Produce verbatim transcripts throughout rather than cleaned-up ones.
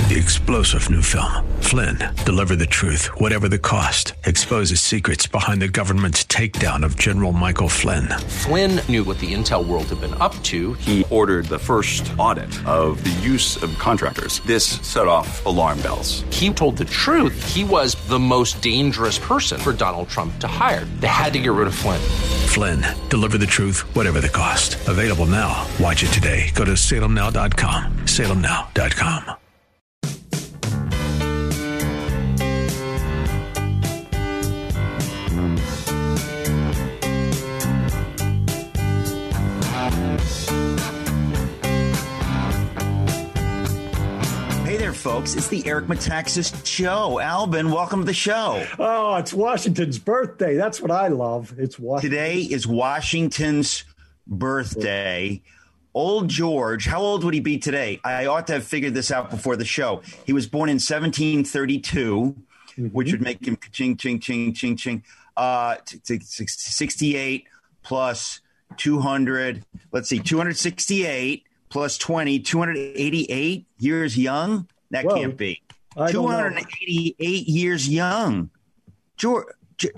The explosive new film, Flynn, deliver the truth, whatever the cost, exposes secrets behind the government's takedown of General Michael Flynn. Flynn knew what the intel world had been up to. He ordered the first audit of the use of contractors. This set off alarm bells. He told the truth. He was the most dangerous person for Donald Trump to hire. They had to get rid of Flynn. Flynn, deliver the truth, whatever the cost. Available now. Watch it today. Go to salem now dot com. salem now dot com. Folks, it's the Eric Metaxas Show. Albin, welcome to the show. Oh, it's Washington's birthday. That's what I love. It's Washington. Today is Washington's birthday. Old George, how old would he be today? I ought to have figured this out before the show. He was born in seventeen thirty-two, mm-hmm. which would make him ching, ching, ching, ching, ching. Uh, sixty-eight plus two hundred. Let's see, two hundred sixty-eight plus twenty, two hundred eighty-eight years young. That Whoa, can't be. two hundred eighty-eight years young. George,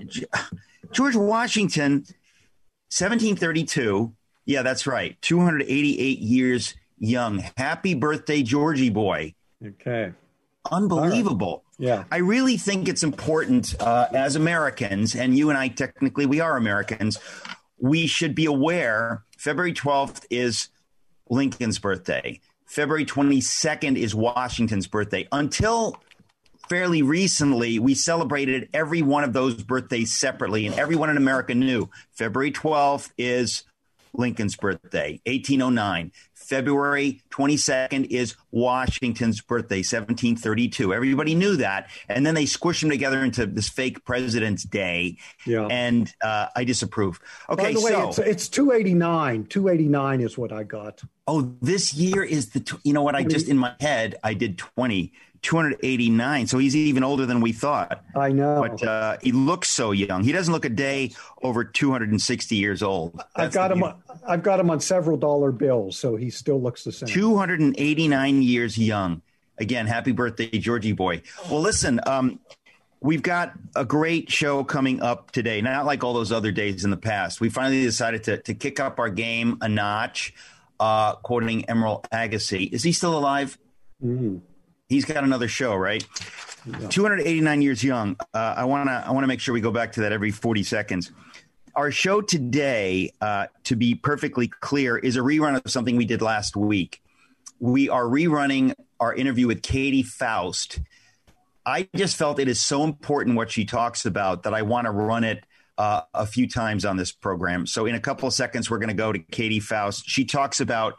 George Washington, seventeen thirty-two. Yeah, that's right. two hundred eighty-eight years young. Happy birthday, Georgie boy. Okay. Unbelievable. Right. Yeah. I really think it's important uh, as Americans, and you and I technically, we are Americans, we should be aware February twelfth is Lincoln's birthday. February twenty-second is Washington's birthday. Until fairly recently, we celebrated every one of those birthdays separately, and everyone in America knew February twelfth is Lincoln's birthday, eighteen oh nine. February twenty-second is Washington's birthday, seventeen thirty-two. Everybody knew that. And then they squished them together into this fake President's Day. Yeah. And uh, I disapprove. Okay, By the way, so it's, it's two eighty-nine. two eighty-nine is what I got. Oh, this year is the, you know what, I just, in my head, I did twenty, two hundred eighty-nine. So he's even older than we thought. I know. But uh, he looks so young. He doesn't look a day over two hundred sixty years old. That's I've got him. On, I've got him on several dollar bills, so he still looks the same. two hundred eighty-nine years young. Again, happy birthday, Georgie boy. Well, listen, um, we've got a great show coming up today. Not like all those other days in the past. We finally decided to, to kick up our game a notch, uh, quoting Emeril Agassi. Is he still alive? Mm-hmm. He's got another show, right? Yeah. two hundred eighty-nine years young. Uh, I want to I want to make sure we go back to that every forty seconds. Our show today, uh, to be perfectly clear, is a rerun of something we did last week. We are rerunning our interview with Katie Faust. I just felt it is so important what she talks about that I want to run it uh, a few times on this program. So in a couple of seconds, we're going to go to Katie Faust. She talks about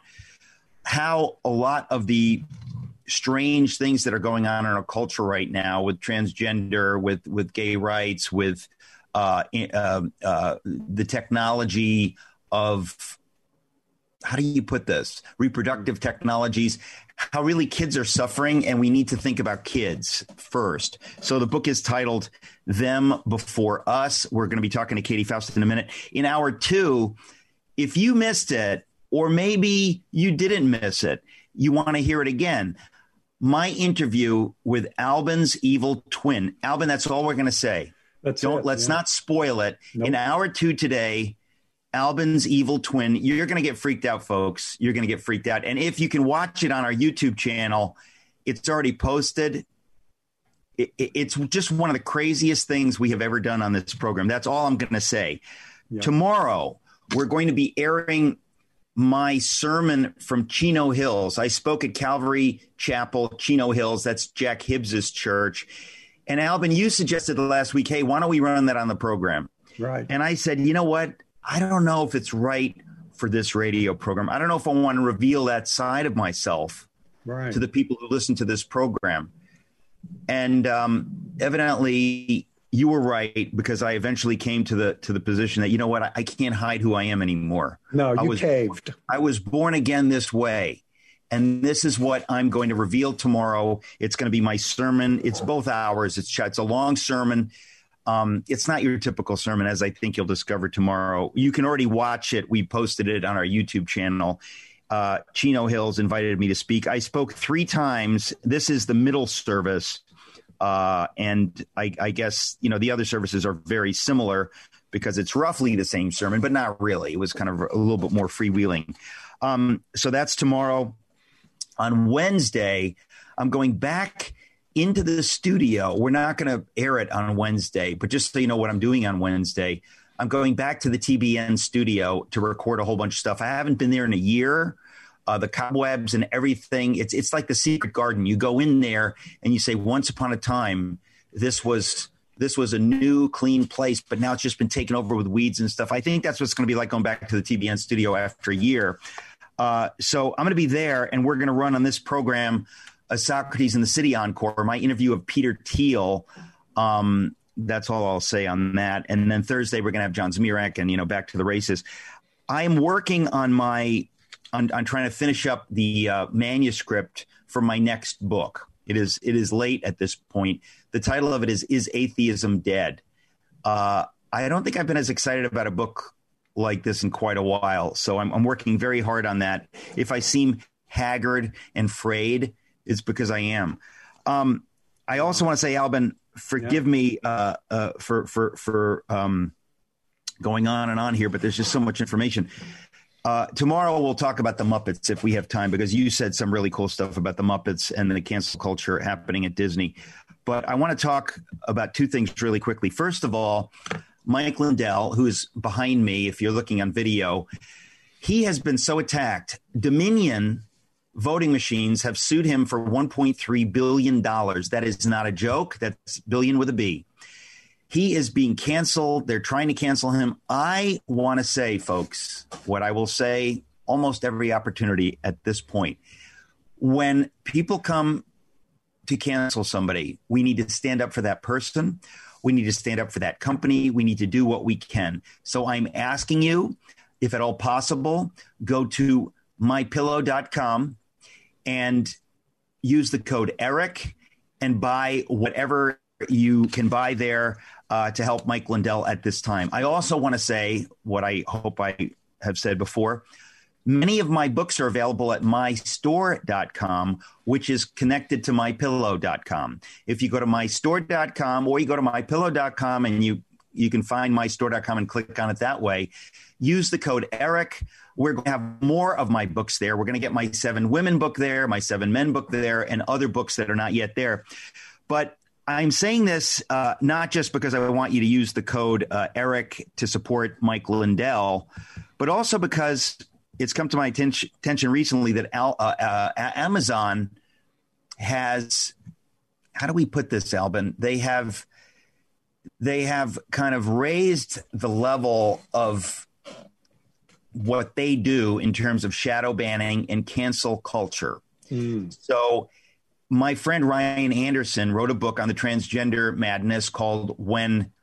how a lot of the strange things that are going on in our culture right now with transgender, with, with gay rights, with uh, uh, uh, the technology of, how do you put this, reproductive technologies, how really kids are suffering, and we need to think about kids first. So the book is titled Them Before Us. We're going to be talking to Katie Faust in a minute. In hour two, if you missed it, or maybe you didn't miss it, you want to hear it again, my interview with Albin's evil twin. Albin, that's all we're going to say. That's Don't it, let's yeah. not spoil it. Nope. In hour two today, Albin's evil twin. You're going to get freaked out, folks. You're going to get freaked out. And if you can watch it on our YouTube channel, it's already posted. It, it, it's just one of the craziest things we have ever done on this program. That's all I'm going to say. Yeah. Tomorrow, we're going to be airing my sermon from Chino Hills. I spoke at Calvary Chapel, Chino Hills. That's Jack Hibbs's church. And Albin, you suggested last week, hey, why don't we run that on the program? Right. And I said, you know what? I don't know if it's right for this radio program. I don't know if I want to reveal that side of myself right. to the people who listen to this program. And um, evidently you were right, because I eventually came to the to the position that, you know what, I, I can't hide who I am anymore. No, you I was, caved. I was born again this way. And this is what I'm going to reveal tomorrow. It's going to be my sermon. It's both hours. It's it's a long sermon. Um, it's not your typical sermon, as I think you'll discover tomorrow. You can already watch it. We posted it on our YouTube channel. uh, Chino Hills invited me to speak. I spoke three times. This is the middle service. Uh, and I, I guess, you know, the other services are very similar because it's roughly the same sermon, but not really. It was kind of a little bit more freewheeling. Um, so that's tomorrow. On Wednesday, I'm going back into the studio. We're not going to air it on Wednesday, but just so you know what I'm doing on Wednesday, I'm going back to the T B N studio to record a whole bunch of stuff. I haven't been there in a year. Uh, the cobwebs and everything. It's it's like the secret garden. You go in there and you say, once upon a time, this was this was a new, clean place, but now it's just been taken over with weeds and stuff. I think that's what it's going to be like going back to the T B N studio after a year. Uh, so I'm going to be there, and we're going to run on this program a Socrates in the City Encore, my interview of Peter Thiel. Um, that's all I'll say on that. And then Thursday, we're going to have John Zmirak and, you know, back to the races. I'm working on my on, on trying to finish up the uh, manuscript for my next book. It is it is late at this point. The title of it is Is Atheism Dead? Uh, I don't think I've been as excited about a book like this in quite a while. So I'm, I'm working very hard on that. If I seem haggard and frayed, it's because I am. Um, I also want to say, Albin, forgive yeah. me uh, uh, for for for um, going on and on here, but there's just so much information. Uh, tomorrow we'll talk about the Muppets if we have time, because you said some really cool stuff about the Muppets and the cancel culture happening at Disney. But I want to talk about two things really quickly. First of all, Mike Lindell, who is behind me, if you're looking on video, he has been so attacked. Dominion voting machines have sued him for one point three billion dollars. That is not a joke. That's billion with a B. He is being canceled. They're trying to cancel him. I want to say, folks, what I will say almost every opportunity at this point. When people come to cancel somebody, we need to stand up for that person. We need to stand up for that company. We need to do what we can. So I'm asking you, if at all possible, go to my pillow dot com and use the code Eric and buy whatever you can buy there uh, to help Mike Lindell at this time. I also want to say what I hope I have said before. Many of my books are available at my store dot com, which is connected to my pillow dot com. If you go to my store dot com or you go to my pillow dot com and you, you can find my store dot com and click on it that way, use the code Eric. We're going to have more of my books there. We're going to get my Seven Women book there, my Seven Men book there, and other books that are not yet there. But I'm saying this uh, not just because I want you to use the code uh, Eric to support Mike Lindell, but also because it's come to my attention, attention recently that Al, uh, uh, Amazon has, how do we put this, Albin? They have, they have kind of raised the level of what they do in terms of shadow banning and cancel culture. Mm. So my friend Ryan Anderson wrote a book on the transgender madness called When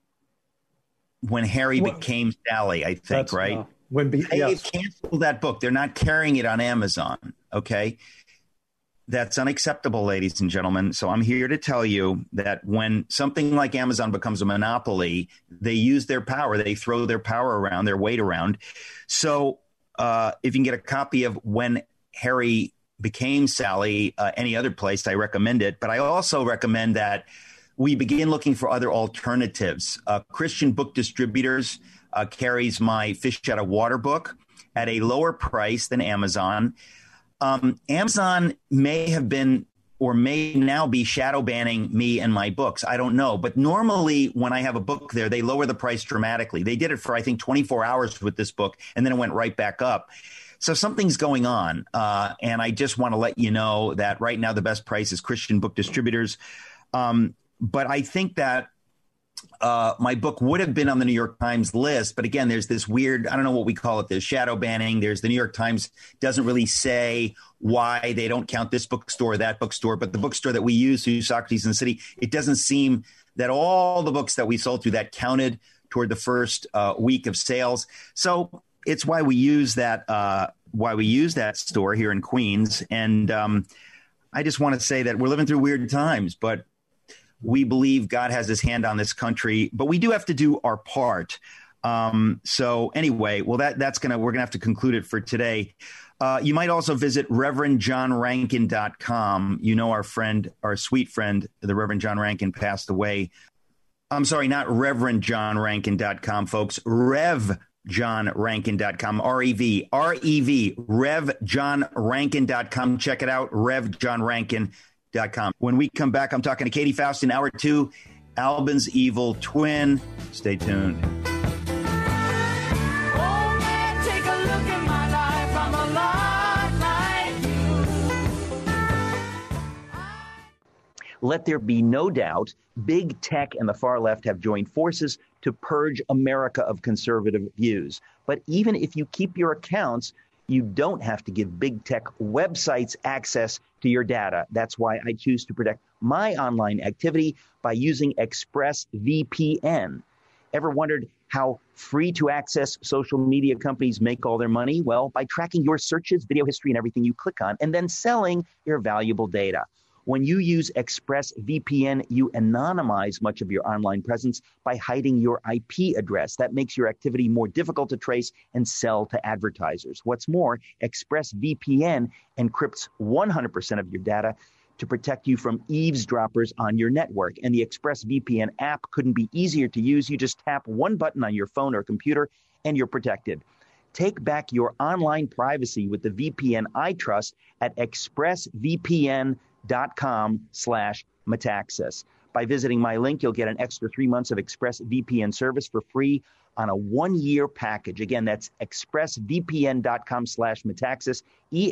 When Harry well, Became Sally, I think, right? Uh, when be, they yes. canceled that book. They're not carrying it on Amazon, okay? That's unacceptable, ladies and gentlemen. So I'm here to tell you that when something like Amazon becomes a monopoly, they use their power. They throw their power around, their weight around. So uh, if you can get a copy of When Harry Became Sally, uh, any other place, I recommend it. But I also recommend that we begin looking for other alternatives. Uh, Christian Book Distributors uh, carries my Fish Out of Water book at a lower price than Amazon. Um, Amazon may have been or may now be shadow banning me and my books. I don't know. But normally when I have a book there, they lower the price dramatically. They did it for, I think, twenty-four hours with this book, and then it went right back up. So something's going on. Uh, and I just want to let you know that right now the best price is Christian Book Distributors. Um, but I think that uh, my book would have been on the New York Times list. But again, there's this weird, I don't know what we call it, there's shadow banning. There's the New York Times doesn't really say why they don't count this bookstore or that bookstore. But the bookstore that we use through Socrates in the City, it doesn't seem that all the books that we sold through that counted toward the first uh, week of sales. So it's why we use that, uh, why we use that store here in Queens. And um, I just want to say that we're living through weird times, but we believe God has his hand on this country, but we do have to do our part. Um, so anyway, well, that that's going to, we're going to have to conclude it for today. Uh, you might also visit Reverend John Rankin dot com. You know, our friend, our sweet friend, the Reverend John Rankin passed away. I'm sorry, not Reverend John Rankin dot com, folks. Rev John Rankin dot com, R E V, R E V, Rev John Rankin dot com. Check it out, Rev John Rankin dot com. When we come back, I'm talking to Katie Faust in hour two, Albin's evil twin. Stay tuned. Let there be no doubt, big tech and the far left have joined forces to purge America of conservative views. But even if you keep your accounts, you don't have to give big tech websites access to your data. That's why I choose to protect my online activity by using ExpressVPN. Ever wondered how free to access social media companies make all their money? Well, by tracking your searches, video history, and everything you click on, and then selling your valuable data. When you use ExpressVPN, you anonymize much of your online presence by hiding your I P address. That makes your activity more difficult to trace and sell to advertisers. What's more, ExpressVPN encrypts one hundred percent of your data to protect you from eavesdroppers on your network. And the ExpressVPN app couldn't be easier to use. You just tap one button on your phone or computer, and you're protected. Take back your online privacy with the V P N I trust at expressvpn.com slash Metaxas. By visiting my link, you'll get an extra three months of ExpressVPN service for free on a one-year package. Again, that's expressvpn.com slash Metaxas,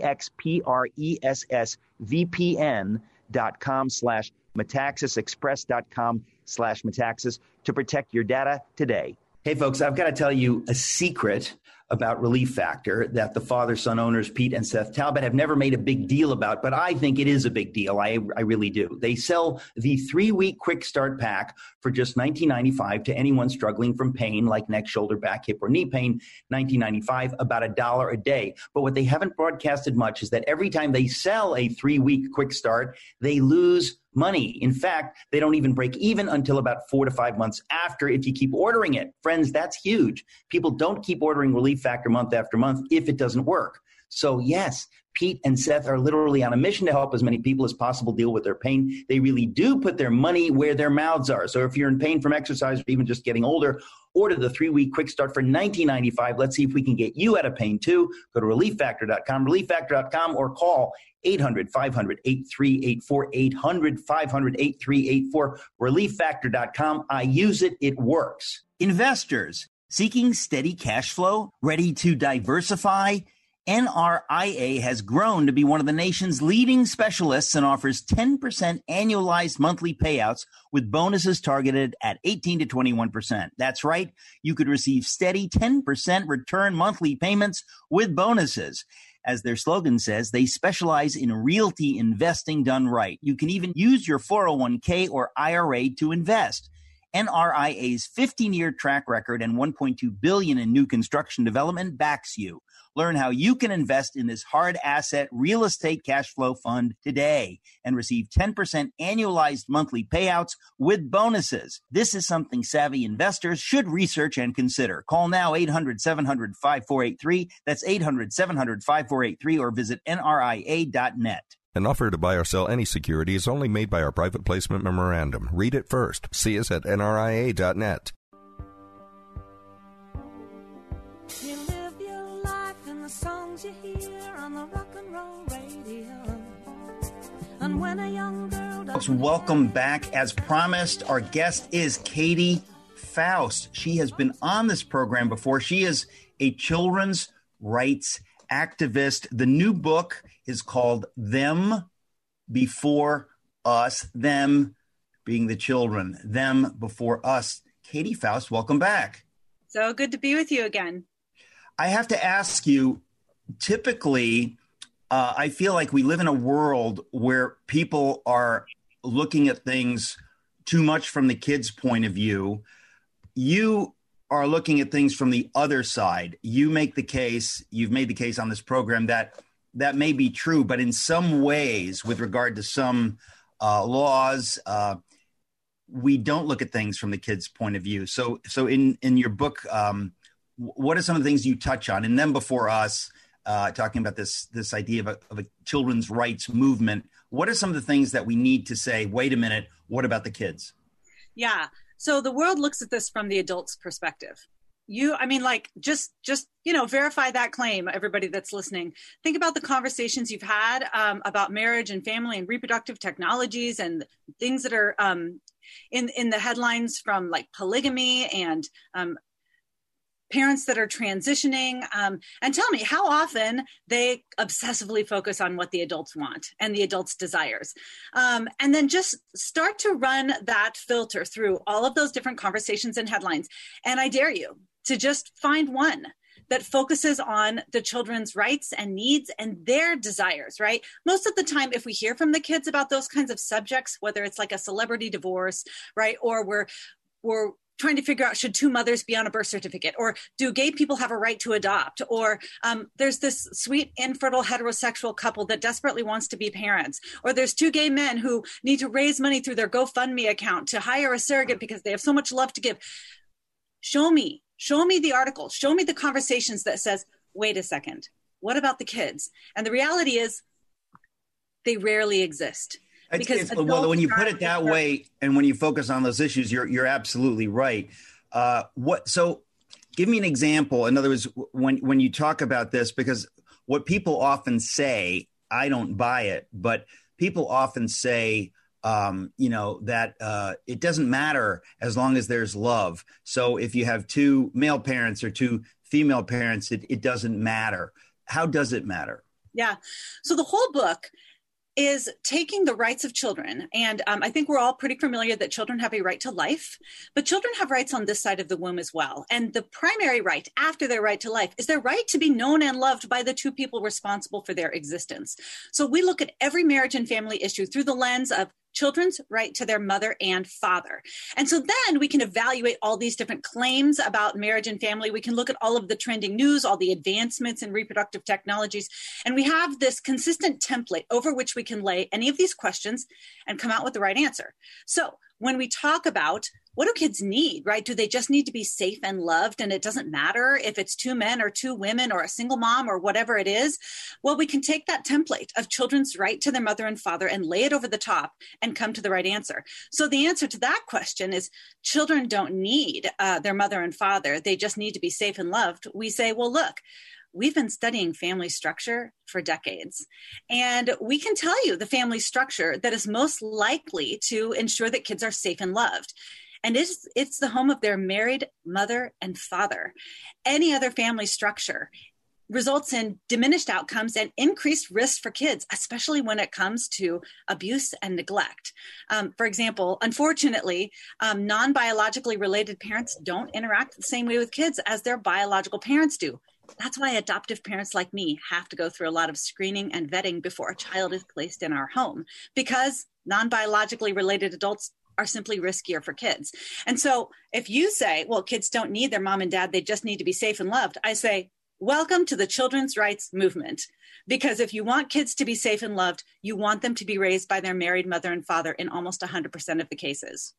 E-X-P-R-E-S-S-V-P-N dot com slash Metaxas, express.com slash Metaxas to protect your data today. Hey, folks, I've got to tell you a secret about Relief Factor that the father-son owners, Pete and Seth Talbot, have never made a big deal about, but I think it is a big deal. I, I really do. They sell the three-week quick start pack for just nineteen ninety-five dollars to anyone struggling from pain like neck, shoulder, back, hip, or knee pain, nineteen ninety-five dollars, about a dollar a day. But what they haven't broadcasted much is that every time they sell a three-week quick start, they lose money. In fact, they don't even break even until about four to five months after if you keep ordering it. Friends, that's huge. People don't keep ordering Relief Factor month after month if it doesn't work. So yes, Pete and Seth are literally on a mission to help as many people as possible deal with their pain. They really do put their money where their mouths are. So if you're in pain from exercise or even just getting older, order the three-week quick start for nineteen ninety-five dollars. Let's see if we can get you out of pain too. Go to relief factor dot com, relief factor dot com, or call eight hundred, five hundred, eight three eight four, eight hundred, five hundred, eight three eight four, relief factor dot com. I use it. It works. Investors seeking steady cash flow, ready to diversify? N R I A has grown to be one of the nation's leading specialists and offers ten percent annualized monthly payouts with bonuses targeted at eighteen to twenty-one percent. That's right. You could receive steady ten percent return monthly payments with bonuses. As their slogan says, they specialize in realty investing done right. You can even use your four oh one k or I R A to invest. N R I A's fifteen-year track record and one point two billion dollars in new construction development backs you. Learn how you can invest in this hard asset real estate cash flow fund today and receive ten percent annualized monthly payouts with bonuses. This is something savvy investors should research and consider. Call now eight hundred, seven hundred, five four eight three. That's eight hundred, seven hundred, five four eight three or visit N R I A dot net. An offer to buy or sell any security is only made by our private placement memorandum. Read it first. See us at N R I A dot net. You live your life in the songs you hear on the rock and roll radio. And when a young girl does... Welcome back. As promised, our guest is Katie Faust. She has been on this program before. She is a children's rights activist. The new book is called Them Before Us, them being the children, them before us. Katie Faust, welcome back. So good to be with you again. I have to ask you, typically, uh, I feel like we live in a world where people are looking at things too much from the kids' point of view. You are looking at things from the other side. You make the case, you've made the case on this program that that may be true, but in some ways, with regard to some uh, laws, uh, we don't look at things from the kids' point of view. So, so in, in your book, um, what are some of the things you touch on? And then before us, uh, talking about this this idea of a, of a children's rights movement. What are some of the things that we need to say, wait a minute, what about the kids? Yeah. So the world looks at this from the adult's perspective. You, I mean, like, just, just, you know, verify that claim, everybody that's listening. Think about the conversations you've had um, about marriage and family and reproductive technologies and things that are um, in, in the headlines from like polygamy and um, parents that are transitioning. Um, and tell me how often they obsessively focus on what the adults want and the adults' desires. Um, and then just start to run that filter through all of those different conversations and headlines. And I dare you to just find one that focuses on the children's rights and needs and their desires, right? Most of the time, if we hear from the kids about those kinds of subjects, whether it's like a celebrity divorce, right? Or we're, we're trying to figure out, should two mothers be on a birth certificate? Or do gay people have a right to adopt? Or um, there's this sweet infertile heterosexual couple that desperately wants to be parents. Or there's two gay men who need to raise money through their GoFundMe account to hire a surrogate because they have so much love to give. Show me. Show me the article, show me the conversations that says, wait a second, what about the kids? And the reality is they rarely exist. Because it's, it's, well, when you put it that way, and when you focus on those issues, you're you're absolutely right. Uh, what? So give me an example. In other words, when, when you talk about this, because what people often say, I don't buy it, but people often say, Um, you know, that uh, it doesn't matter as long as there's love. So if you have two male parents or two female parents, it, it doesn't matter. How does it matter? Yeah. So the whole book is taking the rights of children. And um, I think we're all pretty familiar that children have a right to life, but children have rights on this side of the womb as well. And the primary right after their right to life is their right to be known and loved by the two people responsible for their existence. So we look at every marriage and family issue through the lens of children's right to their mother and father. And so then we can evaluate all these different claims about marriage and family. We can look at all of the trending news, all the advancements in reproductive technologies, and we have this consistent template over which we can lay any of these questions and come out with the right answer. So when we talk about what do kids need, right? Do they just need to be safe and loved? And it doesn't matter if it's two men or two women or a single mom or whatever it is. Well, we can take that template of children's right to their mother and father and lay it over the top and come to the right answer. So the answer to that question is children don't need uh, their mother and father. They just need to be safe and loved. We say, well, look, we've been studying family structure for decades, and we can tell you the family structure that is most likely to ensure that kids are safe and loved. And it's, it's the home of their married mother and father. Any other family structure results in diminished outcomes and increased risk for kids, especially when it comes to abuse and neglect. Um, for example, unfortunately, um, non-biologically related parents don't interact the same way with kids as their biological parents do. That's why adoptive parents like me have to go through a lot of screening and vetting before a child is placed in our home, because non-biologically related adults are simply riskier for kids. And so if you say, well, kids don't need their mom and dad, they just need to be safe and loved, I say, welcome to the children's rights movement. Because if you want kids to be safe and loved, you want them to be raised by their married mother and father in almost one hundred percent of the cases.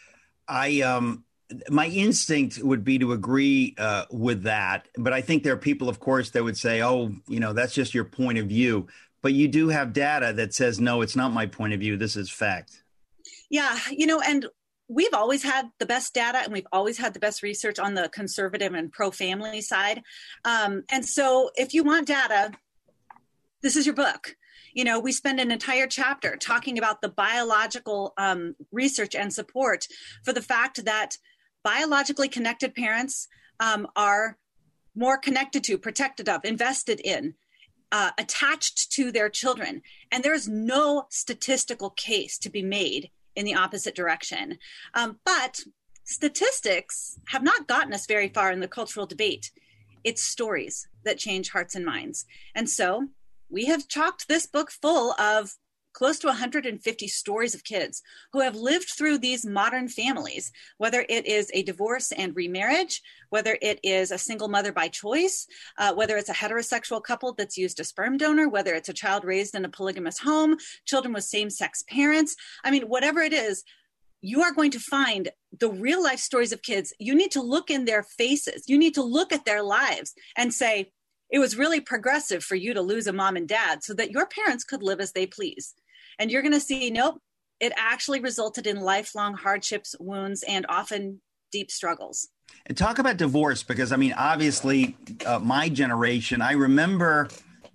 I, um, my instinct would be to agree uh, with that. But I think there are people, of course, that would say, oh, you know, that's just your point of view. But you do have data that says, no, it's not my point of view. This is fact. Yeah, you know, and we've always had the best data and we've always had the best research on the conservative and pro-family side. Um, and so if you want data, this is your book. You know, we spend an entire chapter talking about the biological um, research and support for the fact that biologically connected parents um, are more connected to, protected of, invested in, uh, attached to their children. And there is no statistical case to be made in the opposite direction. Um, but statistics have not gotten us very far in the cultural debate. It's stories that change hearts and minds. And so we have chocked this book full of close to one hundred fifty stories of kids who have lived through these modern families, whether it is a divorce and remarriage, whether it is a single mother by choice, uh, whether it's a heterosexual couple that's used a sperm donor, whether it's a child raised in a polygamous home, children with same-sex parents. I mean, whatever it is, you are going to find the real life stories of kids. You need to look in their faces. You need to look at their lives and say, it was really progressive for you to lose a mom and dad so that your parents could live as they please. And you're going to see, nope, it actually resulted in lifelong hardships, wounds, and often deep struggles. And talk about divorce, because, I mean, obviously, uh, my generation, I remember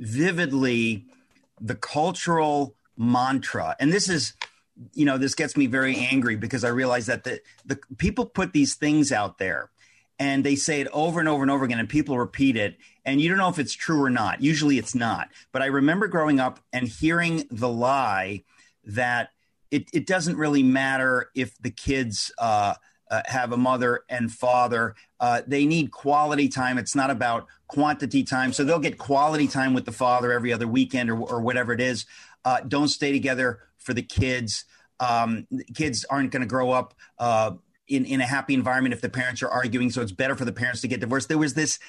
vividly the cultural mantra. And this is, you know, this gets me very angry because I realize that the, the people put these things out there and they say it over and over and over again, and people repeat it, and you don't know if it's true or not. Usually it's not. But I remember growing up and hearing the lie that it, it doesn't really matter if the kids uh, uh, have a mother and father. Uh, they need quality time. It's not about quantity time. So they'll get quality time with the father every other weekend or, or whatever it is. Uh, don't stay together for the kids. Um, kids aren't going to grow up uh, in, in a happy environment if the parents are arguing. So it's better for the parents to get divorced. There was this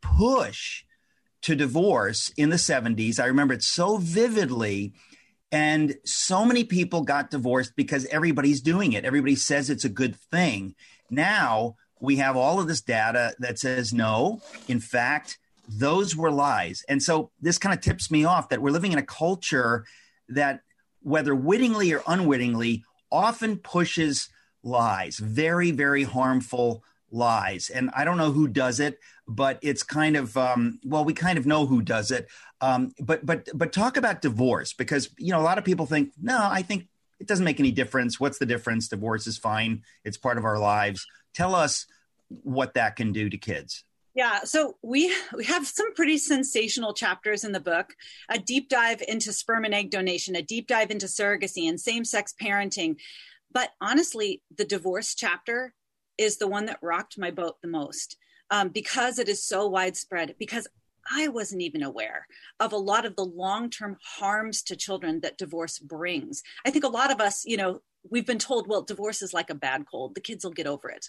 push to divorce in the seventies. I remember it so vividly. And so many people got divorced because everybody's doing it. Everybody says it's a good thing. Now we have all of this data that says, no, in fact, those were lies. And so this kind of tips me off that we're living in a culture that, whether wittingly or unwittingly, often pushes lies, very, very harmful lies. And I don't know who does it, but it's kind of, um, well, we kind of know who does it. Um, but but but talk about divorce, because, you know, a lot of people think, no, I think it doesn't make any difference. What's the difference? Divorce is fine. It's part of our lives. Tell us what that can do to kids. Yeah, so we we have some pretty sensational chapters in the book, a deep dive into sperm and egg donation, a deep dive into surrogacy and same-sex parenting. But honestly, the divorce chapter is the one that rocked my boat the most, um, because it is so widespread, because I wasn't even aware of a lot of the long-term harms to children that divorce brings. I think a lot of us, you know, we've been told, well, divorce is like a bad cold. The kids will get over it.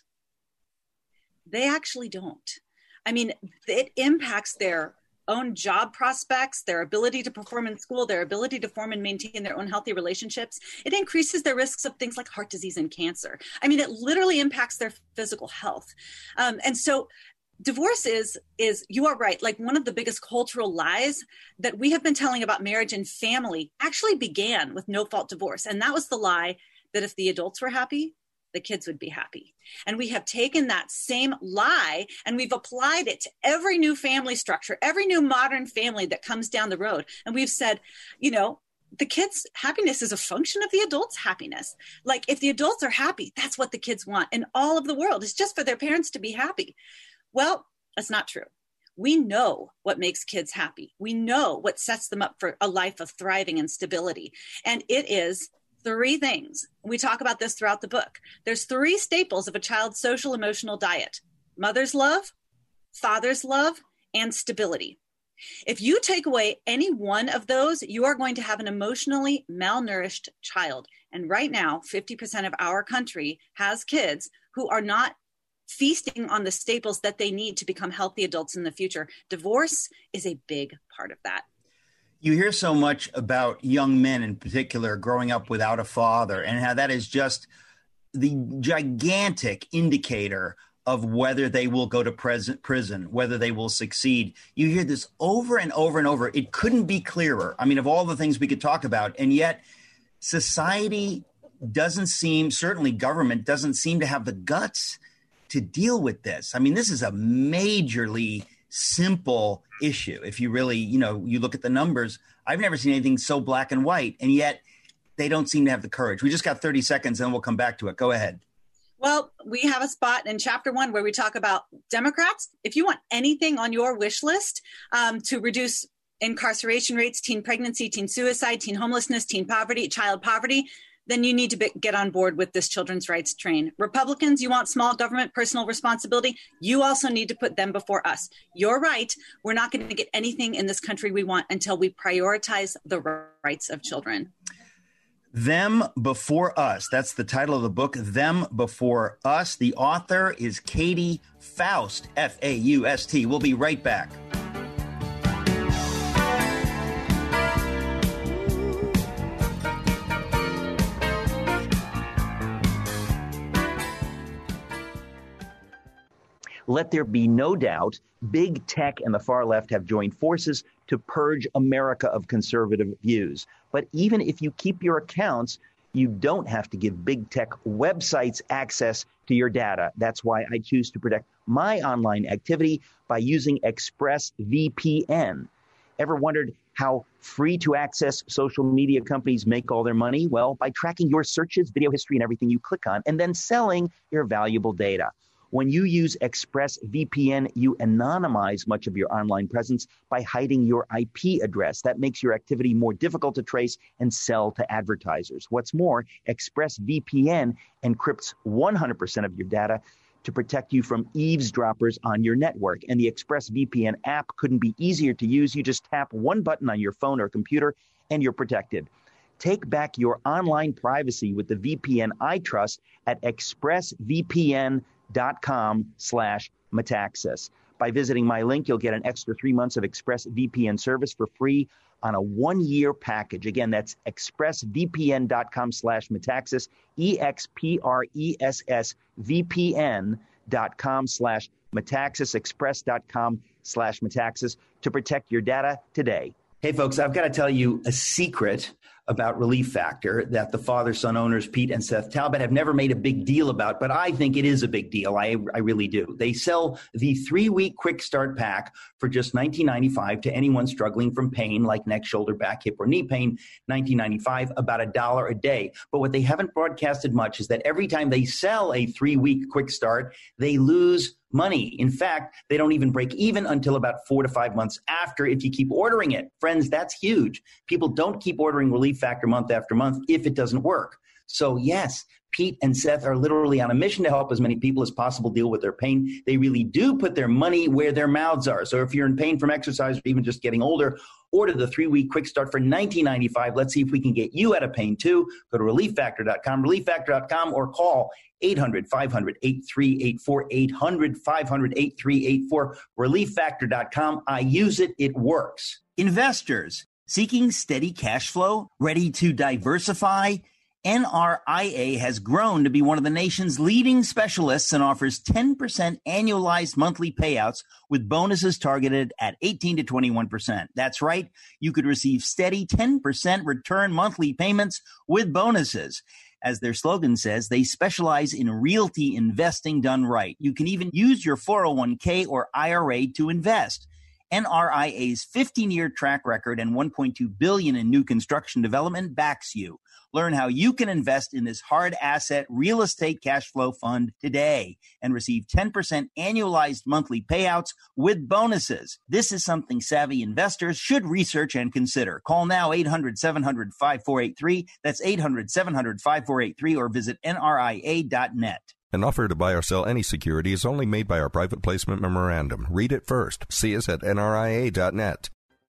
They actually don't. I mean, it impacts their own job prospects, their ability to perform in school, their ability to form and maintain their own healthy relationships. It increases their risks of things like heart disease and cancer. I mean, it literally impacts their physical health. Um, and so divorce is, is, you are right, like one of the biggest cultural lies that we have been telling about marriage and family actually began with no-fault divorce. And that was the lie that if the adults were happy, the kids would be happy. And we have taken that same lie and we've applied it to every new family structure, every new modern family that comes down the road. And we've said, you know, the kids' happiness is a function of the adults' happiness. Like if the adults are happy, that's what the kids want in all of the world. It's just for their parents to be happy. Well, that's not true. We know what makes kids happy. We know what sets them up for a life of thriving and stability. And it is three things. We talk about this throughout the book. There's three staples of a child's social emotional diet: mother's love, father's love, and stability. If you take away any one of those, you are going to have an emotionally malnourished child. And right now, fifty percent of our country has kids who are not feasting on the staples that they need to become healthy adults in the future. Divorce is a big part of that. You hear so much about young men in particular growing up without a father, and how that is just the gigantic indicator of whether they will go to prison, prison, whether they will succeed. You hear this over and over and over. It couldn't be clearer. I mean, of all the things we could talk about, and yet society doesn't seem, certainly government doesn't seem to have the guts to deal with this. I mean, this is a majorly simple issue. If you really, you know, you look at the numbers, I've never seen anything so black and white, and yet they don't seem to have the courage. We just got thirty seconds and we'll come back to it. Go ahead. Well, we have a spot in chapter one where we talk about Democrats. If you want anything on your wish list um, to reduce incarceration rates, teen pregnancy, teen suicide, teen homelessness, teen poverty, child poverty, then you need to be, get on board with this children's rights train. Republicans, you want small government, personal responsibility. You also need to put them before us. You're right. We're not going to get anything in this country we want until we prioritize the rights of children. Them Before Us. That's the title of the book, Them Before Us. The author is Katie Faust, F A U S T. We'll be right back. Let there be no doubt, big tech and the far left have joined forces to purge America of conservative views. But even if you keep your accounts, you don't have to give big tech websites access to your data. That's why I choose to protect my online activity by using ExpressVPN. Ever wondered how free to access social media companies make all their money? Well, by tracking your searches, video history, and everything you click on, and then selling your valuable data. When you use ExpressVPN, you anonymize much of your online presence by hiding your I P address. That makes your activity more difficult to trace and sell to advertisers. What's more, ExpressVPN encrypts one hundred percent of your data to protect you from eavesdroppers on your network. And the ExpressVPN app couldn't be easier to use. You just tap one button on your phone or computer and you're protected. Take back your online privacy with the V P N I trust at expressvpn.com slash Metaxas. By visiting my link, you'll get an extra three months of ExpressVPN service for free on a one-year package. Again, that's expressvpn.com slash Metaxas, E-X-P-R-E-S-S-V-P-N.com slash Metaxas, express.com slash Metaxas to protect your data today. Hey, folks, I've got to tell you a secret about Relief Factor that the father-son owners, Pete and Seth Talbot, have never made a big deal about, but I think it is a big deal. I, I really do. They sell the three-week quick start pack for just nineteen ninety-five dollars to anyone struggling from pain like neck, shoulder, back, hip, or knee pain, nineteen ninety-five dollars, about a dollar a day. But what they haven't broadcasted much is that every time they sell a three-week quick start, they lose money. In fact, they don't even break even until about four to five months after if you keep ordering it. Friends, that's huge. People don't keep ordering Relief Factor month after month if it doesn't work. So yes, Pete and Seth are literally on a mission to help as many people as possible deal with their pain. They really do put their money where their mouths are. So if you're in pain from exercise or even just getting older, order the three-week quick start for nineteen ninety-five dollars. Let's see if we can get you out of pain too. Go to relief factor dot com, relief factor dot com, or call eight hundred, five hundred, eight three eight four, eight hundred, five hundred, eight three eight four, relief factor dot com. I use it. It works. Investors seeking steady cash flow, ready to diversify? N R I A has grown to be one of the nation's leading specialists and offers ten percent annualized monthly payouts with bonuses targeted at eighteen to twenty-one percent. That's right. You could receive steady ten percent return monthly payments with bonuses. As their slogan says, they specialize in realty investing done right. You can even use your four oh one k or I R A to invest. N R I A's fifteen-year track record and one point two billion dollars in new construction development backs you. Learn how you can invest in this hard asset real estate cash flow fund today and receive ten percent annualized monthly payouts with bonuses. This is something savvy investors should research and consider. Call now eight hundred, seven hundred, five four eight three. That's eight hundred, seven hundred, five four eight three or visit N R I A dot net. An offer to buy or sell any security is only made by our private placement memorandum. Read it first. See us at N R I A dot net.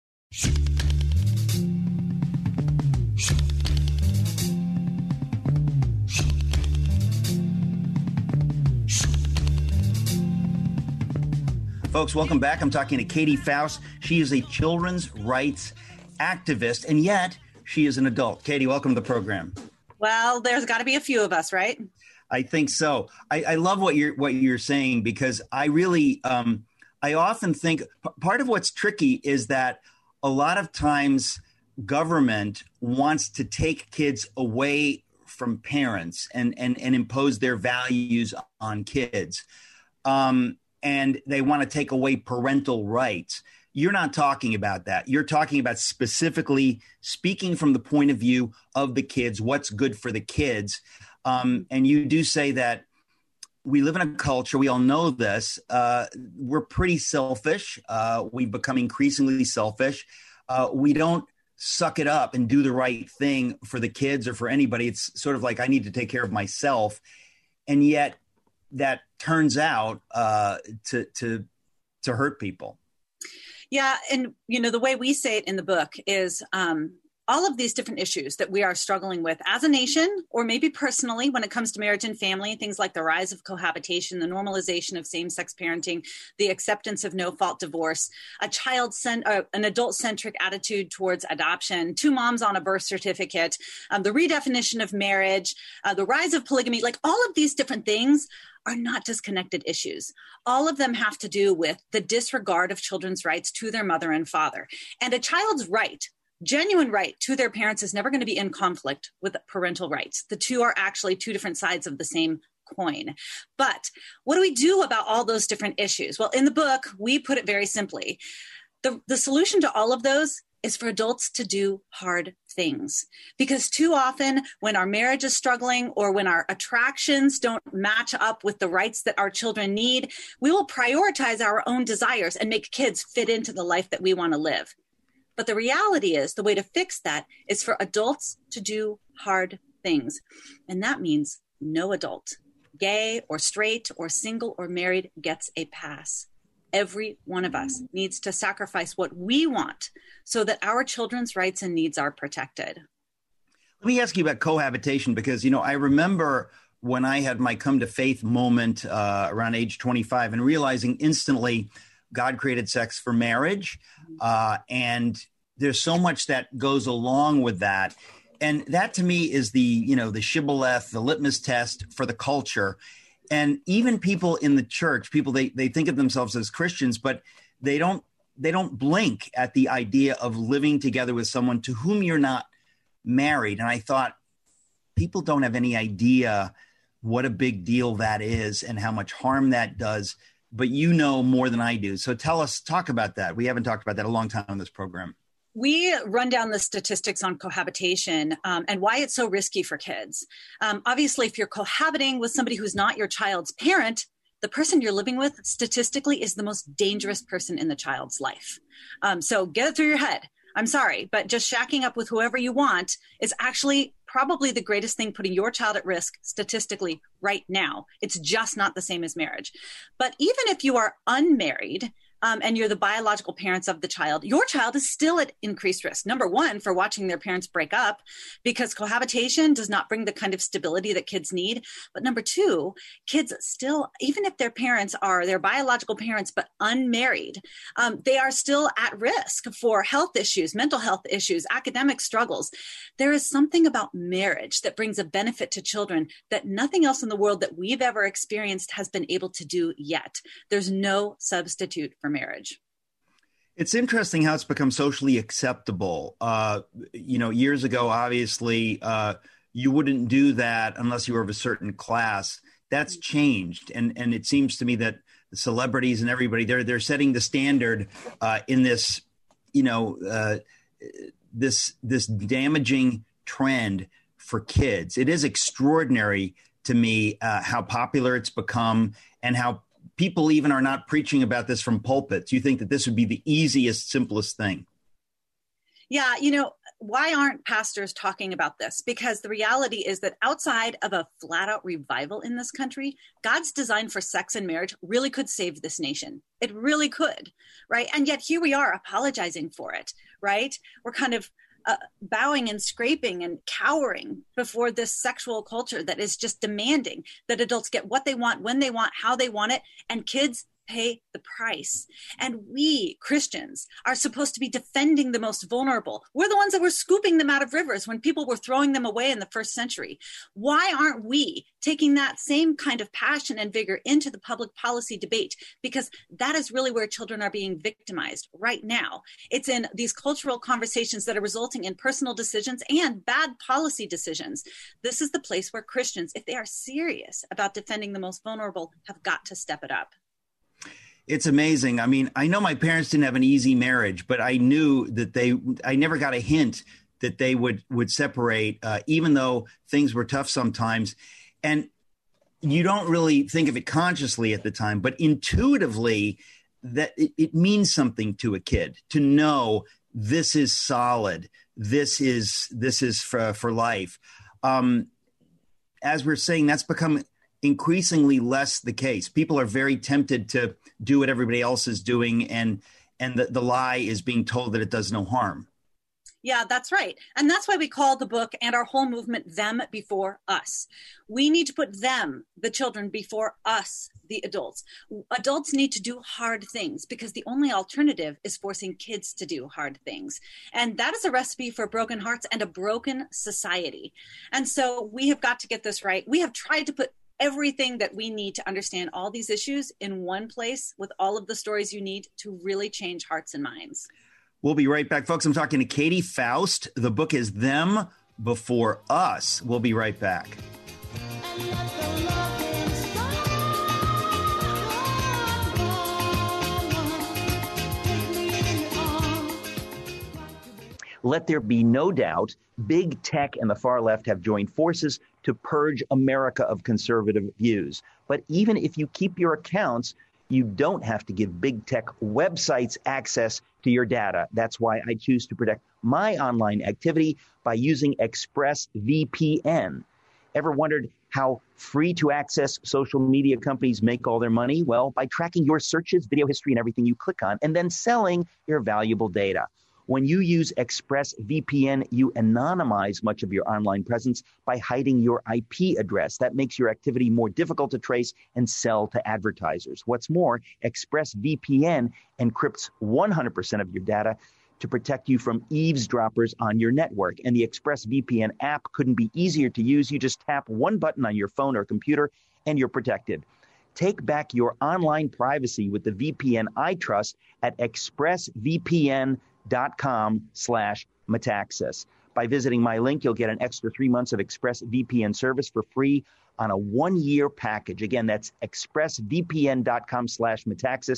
Folks, welcome back. I'm talking to Katie Faust. She is a children's rights activist, and yet she is an adult. Katie, welcome to the program. Well, there's got to be a few of us, right? I think so. I, I love what you're what you're saying because I really, um, I often think p- part of what's tricky is that a lot of times government wants to take kids away from parents and and, and impose their values on kids. Um, and they want to take away parental rights. You're not talking about that. You're talking about specifically speaking from the point of view of the kids, what's good for the kids. Um, and you do say that we live in a culture, we all know this, uh, we're pretty selfish. Uh, we've become increasingly selfish. Uh, we don't suck it up and do the right thing for the kids or for anybody. It's sort of like I need to take care of myself. And yet that turns out uh, to to to hurt people. Yeah. And, you know, the way we say it in the book is um, all of these different issues that we are struggling with as a nation, or maybe personally when it comes to marriage and family, things like the rise of cohabitation, the normalization of same-sex parenting, the acceptance of no-fault divorce, a child cent- uh, an adult-centric attitude towards adoption, two moms on a birth certificate, um, the redefinition of marriage, uh, the rise of polygamy, like all of these different things are not disconnected issues. All of them have to do with the disregard of children's rights to their mother and father. And a child's right, genuine right to their parents, is never going to be in conflict with parental rights. The two are actually two different sides of the same coin. But what do we do about all those different issues? Well, in the book, we put it very simply. The, the solution to all of those is for adults to do hard things. Because too often when our marriage is struggling or when our attractions don't match up with the rights that our children need, we will prioritize our own desires and make kids fit into the life that we want to live. But the reality is the way to fix that is for adults to do hard things. And that means no adult, gay or straight or single or married, gets a pass. Every one of us needs to sacrifice what we want so that our children's rights and needs are protected. Let me ask you about cohabitation, because, you know, I remember when I had my come to faith moment uh, around age twenty-five and realizing instantly God created sex for marriage. Uh, and there's so much that goes along with that. And that to me is the, you know, the shibboleth, the litmus test for the culture. And even people in the church, people, they, they think of themselves as Christians, but they don't, they don't blink at the idea of living together with someone to whom you're not married. And I thought, people don't have any idea what a big deal that is and how much harm that does. But you know more than I do. So tell us, talk about that. We haven't talked about that a long time on this program. We run down the statistics on cohabitation um, and why it's so risky for kids. Um, obviously, if you're cohabiting with somebody who's not your child's parent, the person you're living with statistically is the most dangerous person in the child's life. Um, so get it through your head. I'm sorry, but just shacking up with whoever you want is actually probably the greatest thing putting your child at risk statistically right now. It's just not the same as marriage. But even if you are unmarried, Um, and you're the biological parents of the child, your child is still at increased risk. Number one, for watching their parents break up, because cohabitation does not bring the kind of stability that kids need. But number two, kids still, even if their parents are their biological parents, but unmarried, um, they are still at risk for health issues, mental health issues, academic struggles. There is something about marriage that brings a benefit to children that nothing else in the world that we've ever experienced has been able to do yet. There's no substitute for marriage. It's interesting how it's become socially acceptable. Uh, you know, years ago, obviously, uh, you wouldn't do that unless you were of a certain class. That's changed. And and it seems to me that the celebrities and everybody, they're, they're setting the standard uh, in this, you know, uh, this, this damaging trend for kids. It is extraordinary to me uh, how popular it's become and how people even are not preaching about this from pulpits. You think that this would be the easiest, simplest thing? Yeah, you know, why aren't pastors talking about this? Because the reality is that outside of a flat out revival in this country, God's design for sex and marriage really could save this nation. It really could, right? And yet here we are apologizing for it, right? We're kind of Uh, bowing and scraping and cowering before this sexual culture that is just demanding that adults get what they want, when they want, how they want it, and kids pay the price. And we Christians are supposed to be defending the most vulnerable. We're the ones that were scooping them out of rivers when people were throwing them away in the first century. Why aren't we taking that same kind of passion and vigor into the public policy debate? Because that is really where children are being victimized right now. It's in these cultural conversations that are resulting in personal decisions and bad policy decisions. This is the place where Christians, if they are serious about defending the most vulnerable, have got to step it up. It's amazing. I mean, I know my parents didn't have an easy marriage, but I knew that they, I never got a hint that they would, would separate, uh, even though things were tough sometimes. And you don't really think of it consciously at the time, but intuitively that it, it means something to a kid to know this is solid. This is, this is for, for life. Um, as we're saying, that's become increasingly less the case. People are very tempted to do what everybody else is doing, and and the, the lie is being told that it does no harm. Yeah, that's right. And that's why we call the book and our whole movement Them Before Us. We need to put them, the children, before us, the adults. Adults need to do hard things because the only alternative is forcing kids to do hard things. And that is a recipe for broken hearts and a broken society. And so we have got to get this right. We have tried to put everything that we need to understand all these issues in one place with all of the stories you need to really change hearts and minds. We'll be right back, folks. I'm talking to Katie Faust. The book is Them Before Us. We'll be right back. Let there be no doubt, big tech and the far left have joined forces to purge America of conservative views. But even if you keep your accounts, you don't have to give big tech websites access to your data. That's why I choose to protect my online activity by using ExpressVPN. Ever wondered how free to access social media companies make all their money? Well, by tracking your searches, video history, and everything you click on, and then selling your valuable data. When you use ExpressVPN, you anonymize much of your online presence by hiding your I P address. That makes your activity more difficult to trace and sell to advertisers. What's more, ExpressVPN encrypts one hundred percent of your data to protect you from eavesdroppers on your network. And the ExpressVPN app couldn't be easier to use. You just tap one button on your phone or computer, and you're protected. Take back your online privacy with the V P N I trust at expressvpn.com slash Metaxas. By visiting my link, you'll get an extra three months of ExpressVPN service for free on a one-year package. Again, that's expressvpn.com slash Metaxas,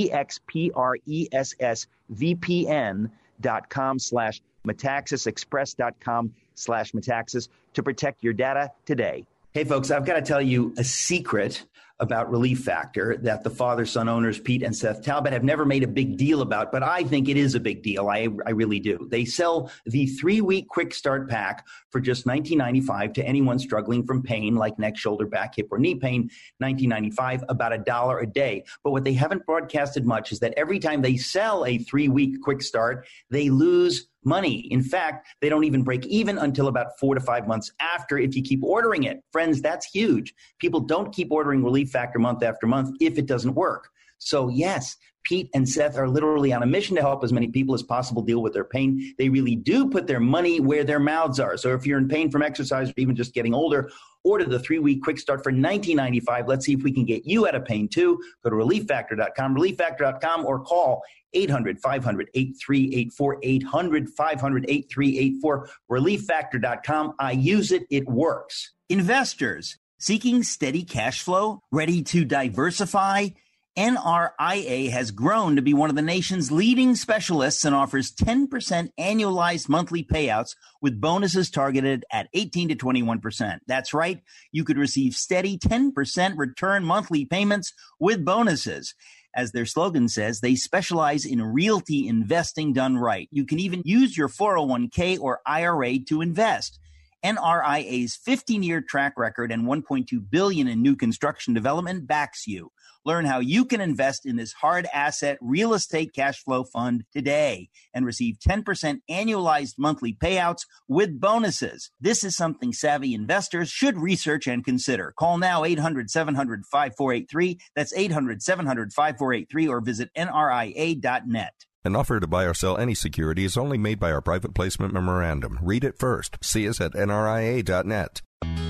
E-X-P-R-E-S-S-V-P-N dot com slash Metaxas, express.com slash Metaxas to protect your data today. Hey, folks, I've got to tell you a secret about Relief Factor that the father-son owners, Pete and Seth Talbot, have never made a big deal about, but I think it is a big deal. I, I really do. They sell the three-week quick start pack for just nineteen ninety-five dollars to anyone struggling from pain like neck, shoulder, back, hip, or knee pain, nineteen ninety-five dollars, about a dollar a day. But what they haven't broadcasted much is that every time they sell a three-week quick start, they lose money. In fact, they don't even break even until about four to five months after if you keep ordering it. Friends, that's huge. People don't keep ordering Relief Factor month after month if it doesn't work. So yes, Pete and Seth are literally on a mission to help as many people as possible deal with their pain. They really do put their money where their mouths are. So if you're in pain from exercise or even just getting older, order the three-week quick start for nineteen ninety-five dollars. Let's see if we can get you out of pain too. Go to relief factor dot com, relief factor dot com, or call eight hundred, five hundred, eight three eight four, eight hundred, five hundred, eight three eight four, relief factor dot com. I use it. It works. Investors seeking steady cash flow, ready to diversify? N R I A has grown to be one of the nation's leading specialists and offers ten percent annualized monthly payouts with bonuses targeted at eighteen to twenty-one percent. That's right. You could receive steady ten percent return monthly payments with bonuses. As their slogan says, they specialize in realty investing done right. You can even use your four oh one k or I R A to invest. N R I A's fifteen-year track record and one point two billion dollars in new construction development backs you. Learn how you can invest in this hard asset real estate cash flow fund today and receive ten percent annualized monthly payouts with bonuses. This is something savvy investors should research and consider. Call now eight hundred, seven hundred, five four eight three. That's eight hundred, seven hundred, five four eight three or visit N R I A dot net. An offer to buy or sell any security is only made by our private placement memorandum. Read it first. See us at N R I A dot net.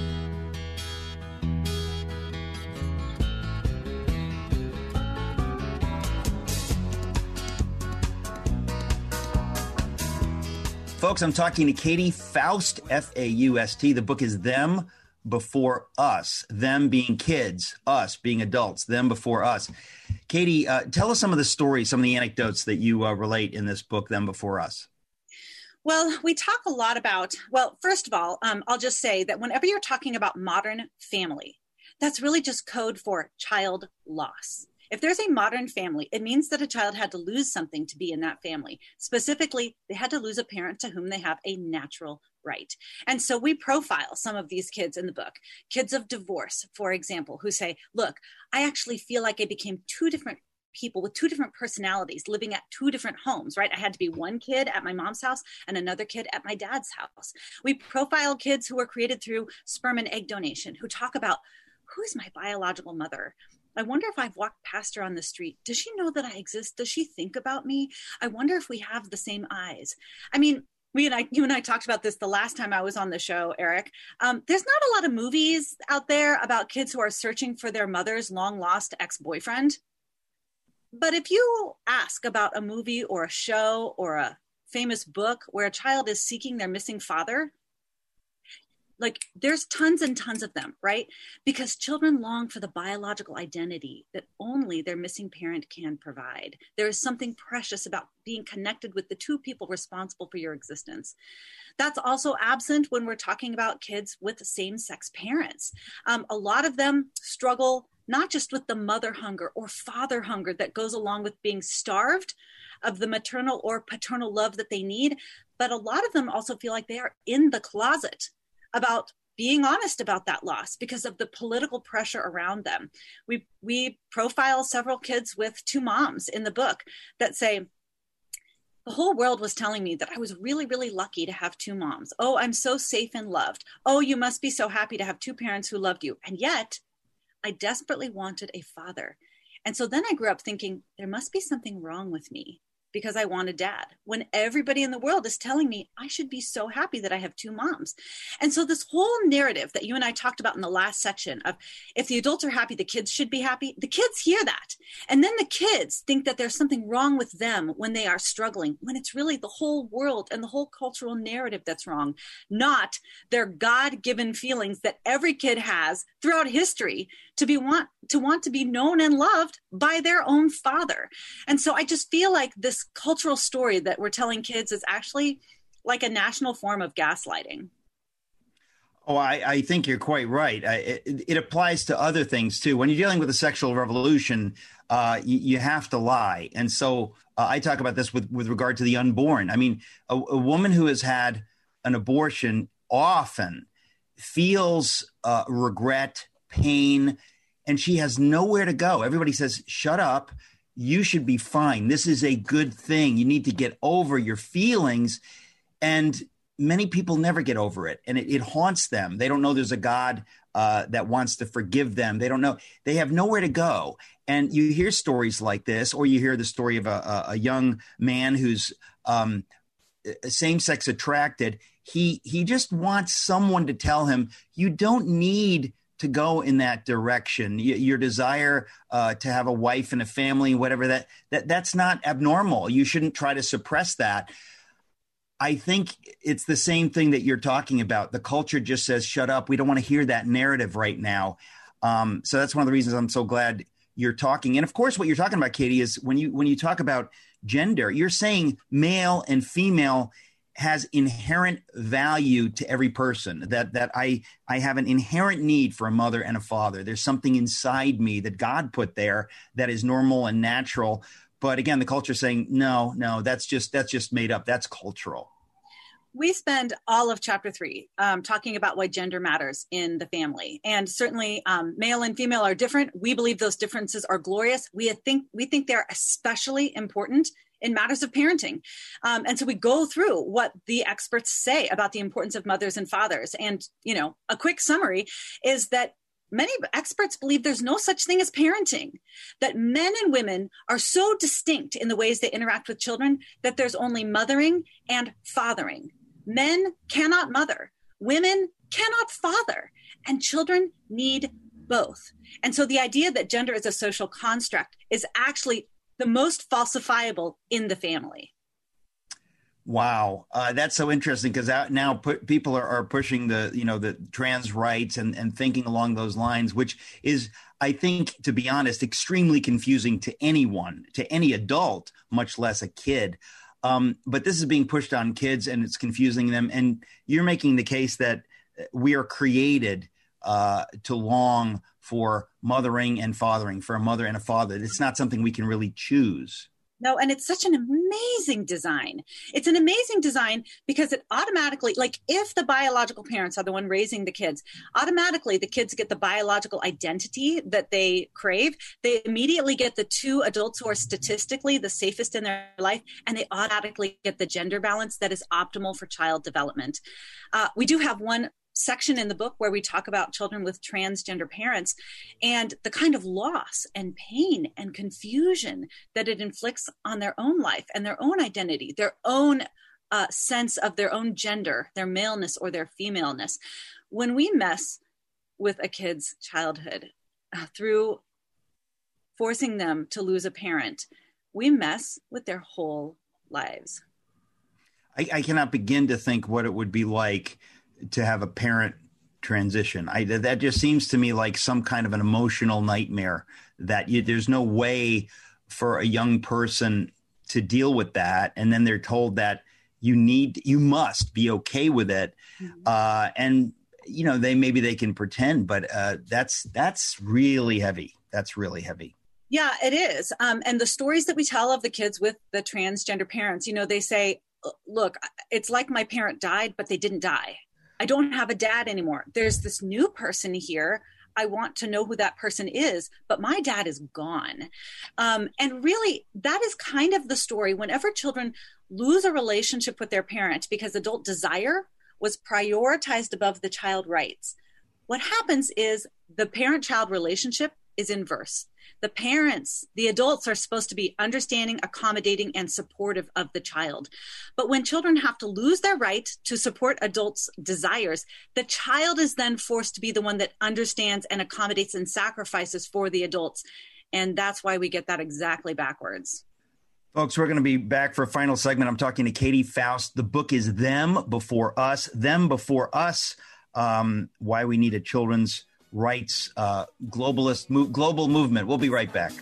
Folks, I'm talking to Katie Faust, F A U S T. The book is Them Before Us. Them being kids, us being adults, them before us. Katie, uh, tell us some of the stories, some of the anecdotes that you uh, relate in this book, Them Before Us. Well, we talk a lot about, well, first of all, um, I'll just say that whenever you're talking about modern family, that's really just code for child loss. If there's a modern family, it means that a child had to lose something to be in that family. Specifically, they had to lose a parent to whom they have a natural right. And so we profile some of these kids in the book. Kids of divorce, for example, who say, look, I actually feel like I became two different people with two different personalities living at two different homes, right? I had to be one kid at my mom's house and another kid at my dad's house. We profile kids who were created through sperm and egg donation, who talk about, who's my biological mother? I wonder if I've walked past her on the street. Does she know that I exist? Does she think about me? I wonder if we have the same eyes. I mean, we and I, you and I talked about this the last time I was on the show, Eric. Um, there's not a lot of movies out there about kids who are searching for their mother's long lost ex-boyfriend. But if you ask about a movie or a show or a famous book where a child is seeking their missing father, like there's tons and tons of them, right? Because children long for the biological identity that only their missing parent can provide. There is something precious about being connected with the two people responsible for your existence. That's also absent when we're talking about kids with same-sex parents. Um, a lot of them struggle not just with the mother hunger or father hunger that goes along with being starved of the maternal or paternal love that they need, but a lot of them also feel like they are in the closet about being honest about that loss because of the political pressure around them. We we profile several kids with two moms in the book that say, the whole world was telling me that I was really, really lucky to have two moms. Oh, I'm so safe and loved. Oh, you must be so happy to have two parents who loved you. And yet, I desperately wanted a father. And so then I grew up thinking, there must be something wrong with me because I want a dad, when everybody in the world is telling me I should be so happy that I have two moms. And so this whole narrative that you and I talked about in the last section of if the adults are happy, the kids should be happy, the kids hear that. And then the kids think that there's something wrong with them when they are struggling, when it's really the whole world and the whole cultural narrative that's wrong, not their God-given feelings that every kid has throughout history to be want to want to be known and loved by their own father. And so I just feel like this cultural story that we're telling kids is actually like a national form of gaslighting. Oh, I, I think you're quite right. I, it, it applies to other things too. When you're dealing with a sexual revolution, uh, you, you have to lie. And so uh, I talk about this with, with regard to the unborn. I mean, a, a woman who has had an abortion often feels uh, regret, pain, and she has nowhere to go. Everybody says, shut up. You should be fine. This is a good thing. You need to get over your feelings. And many people never get over it. And it, it haunts them. They don't know there's a God uh, that wants to forgive them. They don't know. They have nowhere to go. And you hear stories like this, or you hear the story of a, a young man who's um, same-sex attracted. He, he just wants someone to tell him, you don't need to go in that direction. Y- your desire uh, to have a wife and a family, whatever that, that, that's not abnormal. You shouldn't try to suppress that. I think it's the same thing that you're talking about. The culture just says, shut up. We don't want to hear that narrative right now. Um, so that's one of the reasons I'm so glad you're talking. And of course, what you're talking about, Katie, is when you, when you talk about gender, you're saying male and female has inherent value to every person, that that I I have an inherent need for a mother and a father. There's something inside me that God put there that is normal and natural. But again, the culture is saying, no, no, that's just that's just made up. That's cultural. We spend all of chapter three um, talking about why gender matters in the family. And certainly um, male and female are different. We believe those differences are glorious. We think we think they're especially important in matters of parenting. Um, and so we go through what the experts say about the importance of mothers and fathers. And, you know, a quick summary is that many experts believe there's no such thing as parenting, that men and women are so distinct in the ways they interact with children that there's only mothering and fathering. Men cannot mother, women cannot father, and children need both. And so the idea that gender is a social construct is actually the most falsifiable in the family. Wow, uh, that's so interesting, because now put, people are, are pushing the, you know, the trans rights and, and thinking along those lines, which is, I think, to be honest, extremely confusing to anyone, to any adult, much less a kid. Um, but this is being pushed on kids, and it's confusing them. And you're making the case that we are created uh, to long for mothering and fathering, for a mother and a father. It's not something we can really choose. No, and it's such an amazing design. It's an amazing design because it automatically, like if the biological parents are the one raising the kids, automatically the kids get the biological identity that they crave. They immediately get the two adults who are statistically the safest in their life, and they automatically get the gender balance that is optimal for child development. Uh, we do have one section in the book where we talk about children with transgender parents and the kind of loss and pain and confusion that it inflicts on their own life and their own identity, their own uh, sense of their own gender, their maleness or their femaleness. When we mess with a kid's childhood uh, through forcing them to lose a parent, we mess with their whole lives. I, I cannot begin to think what it would be like to have a parent transition. I, that just seems to me like some kind of an emotional nightmare that you, there's no way for a young person to deal with that. And then they're told that you need, you must be okay with it. Mm-hmm. Uh, and, you know, they, maybe they can pretend, but uh, that's, that's really heavy. That's really heavy. Yeah, it is. Um, and the stories that we tell of the kids with the transgender parents, you know, they say, look, it's like my parent died, but they didn't die. I don't have a dad anymore. There's this new person here. I want to know who that person is, but my dad is gone. Um, and really, that is kind of the story. Whenever children lose a relationship with their parent because adult desire was prioritized above the child rights, what happens is the parent-child relationship is inverse. The parents, the adults are supposed to be understanding, accommodating, and supportive of the child. But when children have to lose their right to support adults' desires, the child is then forced to be the one that understands and accommodates and sacrifices for the adults. And that's why we get that exactly backwards. Folks, we're going to be back for a final segment. I'm talking to Katie Faust. The book is Them Before Us, Them Before Us, um, Why We Need a Children's Rights uh, Globalist mo- Global Movement. We'll be right back.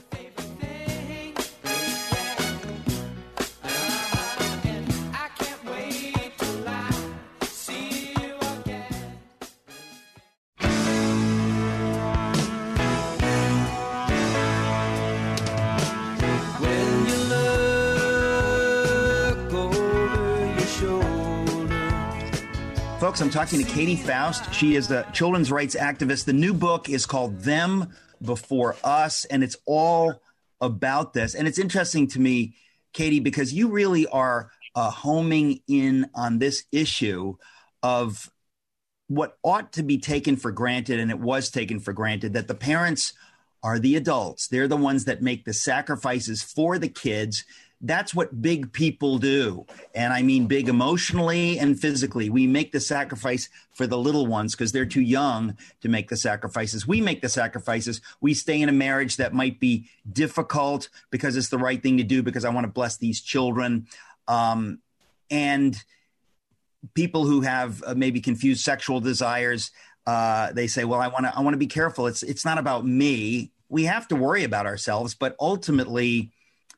Folks, I'm talking to Katie Faust. She is a children's rights activist. The new book is called Them Before Us, and it's all about this. And it's interesting to me, Katie, because you really are uh, homing in on this issue of what ought to be taken for granted, and it was taken for granted, that the parents are the adults. They're the ones that make the sacrifices for the kids. That's what big people do. And I mean big emotionally and physically. We make the sacrifice for the little ones because they're too young to make the sacrifices. We make the sacrifices. We stay in a marriage that might be difficult because it's the right thing to do because I want to bless these children. Um, and people who have uh, maybe confused sexual desires, uh, they say, well, I want to I want to be careful. It's it's not about me. We have to worry about ourselves, but ultimately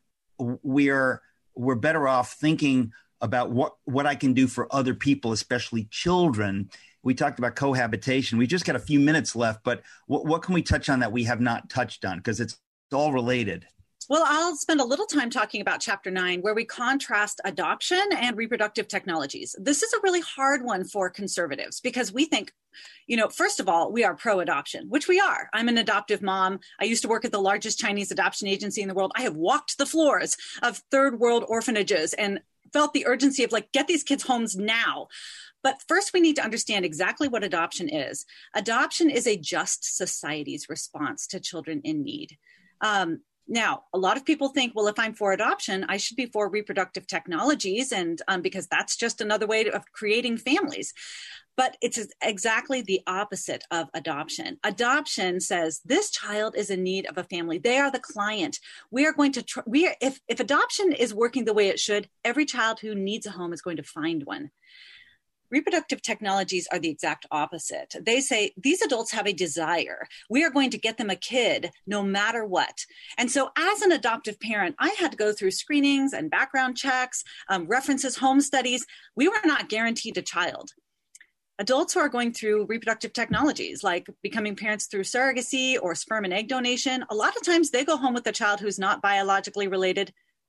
we're we're better off thinking about what, what I can do for other people, especially children. We talked about cohabitation. We just got a few minutes left, but what, what can we touch on that we have not touched on? Because it's all related. Well, I'll spend a little time talking about chapter nine, where we contrast adoption and reproductive technologies. This is a really hard one for conservatives because we think, you know, first of all, we are pro-adoption, which we are. I'm an adoptive mom. I used to work at the largest Chinese adoption agency in the world. I have walked the floors of third world orphanages and felt the urgency of like, get these kids homes now. But first, we need to understand exactly what adoption is. Adoption is a just society's response to children in need. Um, Now, a lot of people think, well, if I'm for adoption, I should be for reproductive technologies, and um, because that's just another way to, of creating families. But it's exactly the opposite of adoption. Adoption says this child is in need of a family. They are the client. We are going to tr- we are, if if adoption is working the way it should, every child who needs a home is going to find one. Reproductive technologies are the exact opposite. They say these adults have a desire. We are going to get them a kid no matter what. And so as an adoptive parent, I had to go through screenings and background checks, um, references, home studies. We were not guaranteed a child. Adults who are going through reproductive technologies, like becoming parents through surrogacy or sperm and egg donation, a lot of times they go home with a child who's not biologically related.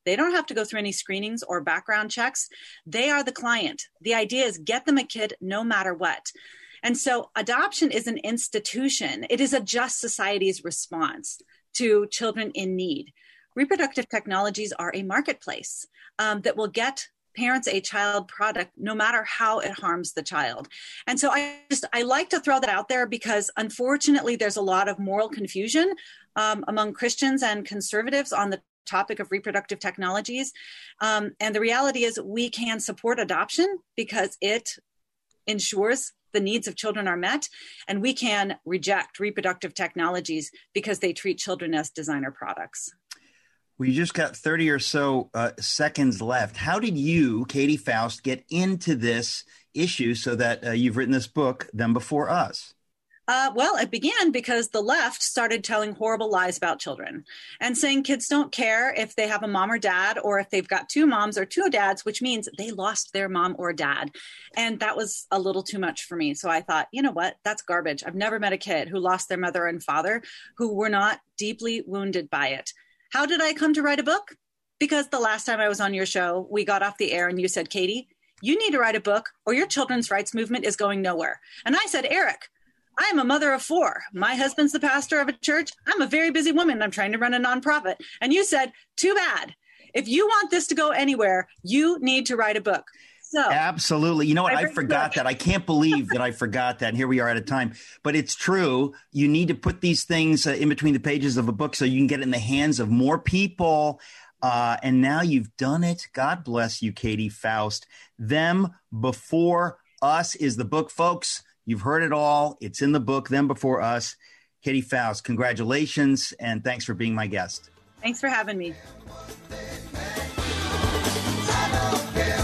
They don't have to go through any screenings or background checks. They are the client. The idea is get them a kid no matter what. And so adoption is an institution. It is a just society's response to children in need. Reproductive technologies are a marketplace um, that will get parents a child product no matter how it harms the child. And so I just, I like to throw that out there because unfortunately there's a lot of moral confusion um, among Christians and conservatives on the topic of reproductive technologies. Um, and the reality is we can support adoption because it ensures the needs of children are met, and we can reject reproductive technologies because they treat children as designer products. We just got thirty or so uh, seconds left. How did you, Katie Faust, get into this issue so that uh, you've written this book, Them Before Us? Uh, well, it began because the left started telling horrible lies about children and saying kids don't care if they have a mom or dad or if they've got two moms or two dads, which means they lost their mom or dad. And that was a little too much for me. So I thought, you know what, that's garbage. I've never met a kid who lost their mother and father who were not deeply wounded by it. How did I come to write a book? Because the last time I was on your show, we got off the air and you said, Katie, you need to write a book or your children's rights movement is going nowhere. And I said, Eric, I am a mother of four. My husband's the pastor of a church. I'm a very busy woman. I'm trying to run a nonprofit. And you said, too bad. If you want this to go anywhere, you need to write a book. So, absolutely. You know what? I, I forgot that. I can't believe that I forgot that. And here we are at a time. But it's true. You need to put these things uh, in between the pages of a book so you can get it in the hands of more people. Uh, and now you've done it. God bless you, Katie Faust. Them Before Us is the book, folks. You've heard it all. It's in the book, Them Before Us. Katie Faust, congratulations, and thanks for being my guest. Thanks for having me. I don't care.